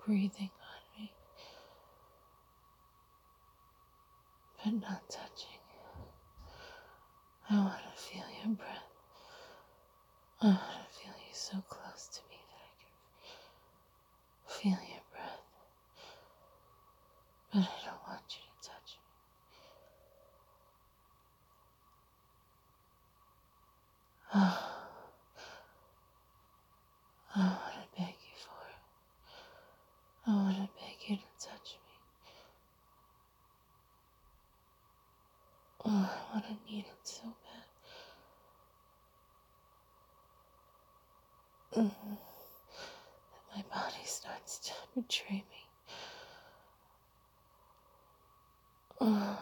breathing on me, but not touching. I want to feel your breath. I want to feel you so close to me that I can feel your breath. But I don't want you to touch me. Oh, I want to beg you for it. I want to beg you to touch me. Oh, I want to need it so bad. That my body starts to betray me. Oh,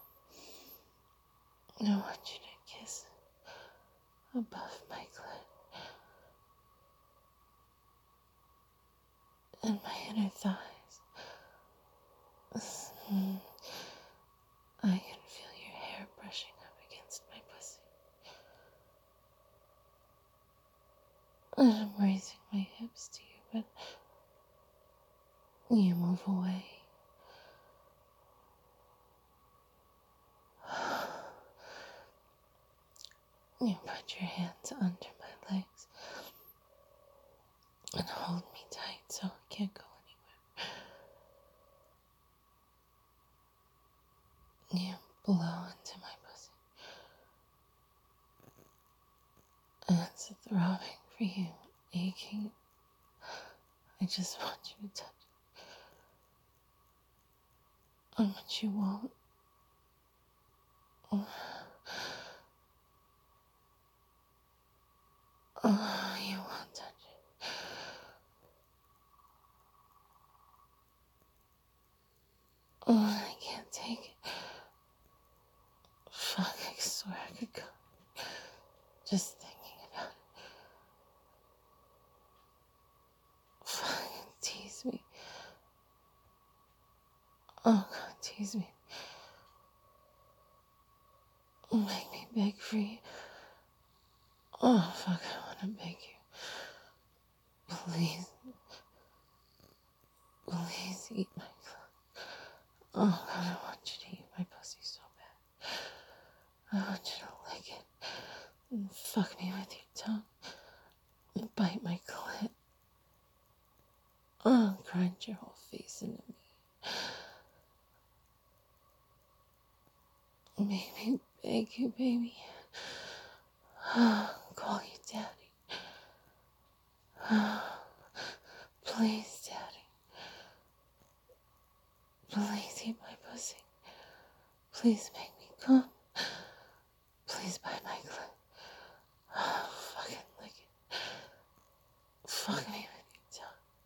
I want you to kiss above my clit and my inner thighs. I can feel your hair brushing up against my pussy. And I'm raising my hips to you, but you move away. You put your hands under my legs and hold me tight so I can't go anywhere. You blow into my pussy. And it's throbbing for you, aching. I just want you to touch it. But you won't. Oh, you won't touch it. Oh, I can't take it. Fuck, I swear I could go. Just thinking about it. Fucking tease me. Oh, God, tease me. Make me beg for you. Oh, fuck, I want to beg you. Please. Please eat my clit. Oh, God, I want you to eat my pussy so bad. I want you to lick it. And fuck me with your tongue. And bite my clit. Oh, grind your whole face into me. Make me beg you, baby. Call you daddy. Please, daddy. Please eat my pussy. Please make me come. Please bite my clit. Fucking lick it. Fuck me with your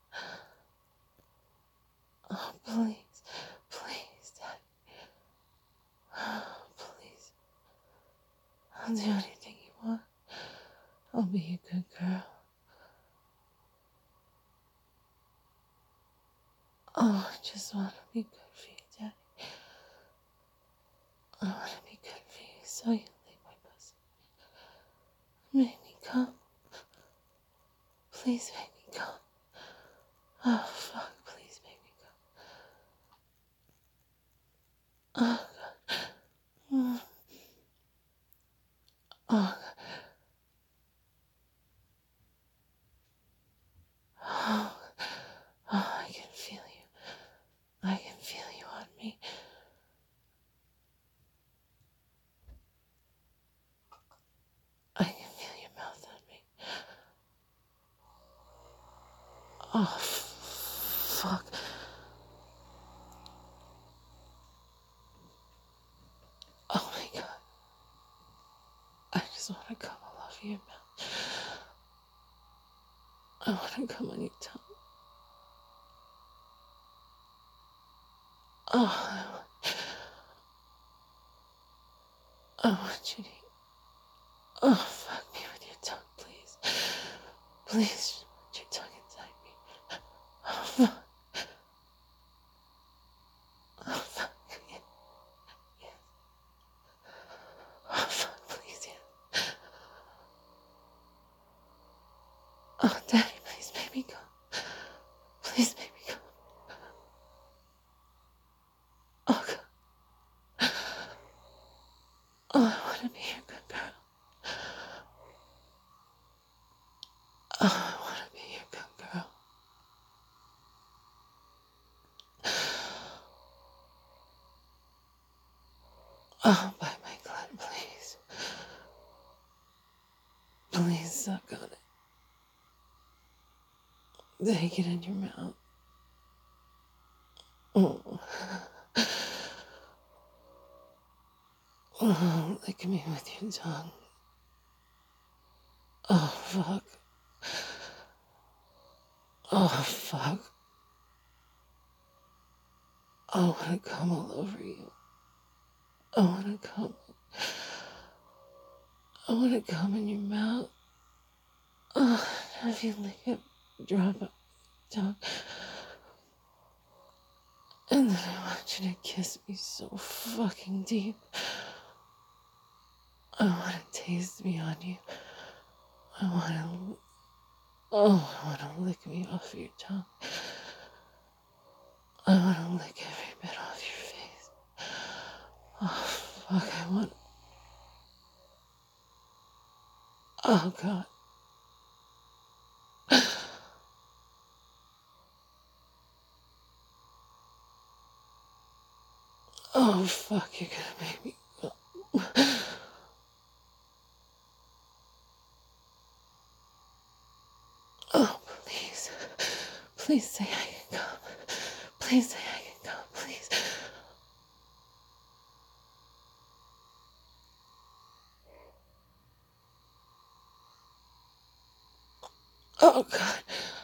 tongue. Oh, please. Please, daddy. Please. I'll do anything you want. I'll be a good girl. Oh, I just want to be good for you, daddy. I want to be good for you so you lick my pussy. Make me come. Please make me come. Oh, fuck, please make me come. Oh, God. Oh, God. Oh, I can feel you. I can feel you on me. I can feel your mouth on me. Oh, fuck. Oh, my God. I just want to come all over your mouth. I want to come on your tongue. Oh, I want you to. Oh, fuck me with your tongue, please. Please, put your tongue inside me. Oh, fuck. Oh, fuck. Yes. Yes. Oh, fuck, please, yes. Oh, daddy, please make me come. Please make me come. Oh, bite my clit, please. Please suck on it. Take it in your mouth. Oh. Oh, lick me with your tongue. Oh, fuck. Oh, fuck. I wanna come all over you. I wanna come. I wanna come in your mouth. Oh, have you lick it, drop it, tongue. And then I want you to kiss me so fucking deep. I wanna taste me on you. I wanna lick me off your tongue. I wanna lick every bit off your face. Oh, fuck, I want. Oh, God. Oh, fuck, you're gonna make me. Oh, please. Please say I can come. Please say I can come, please. Oh, God.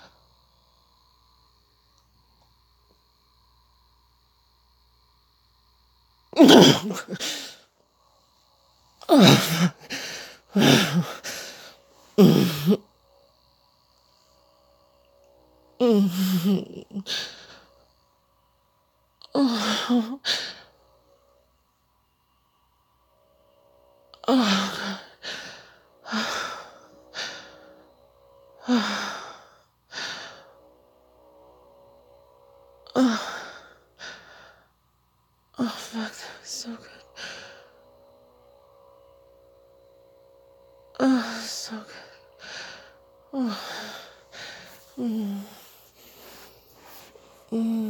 Oh, fuck, that was so good. Oh, so good. Oh.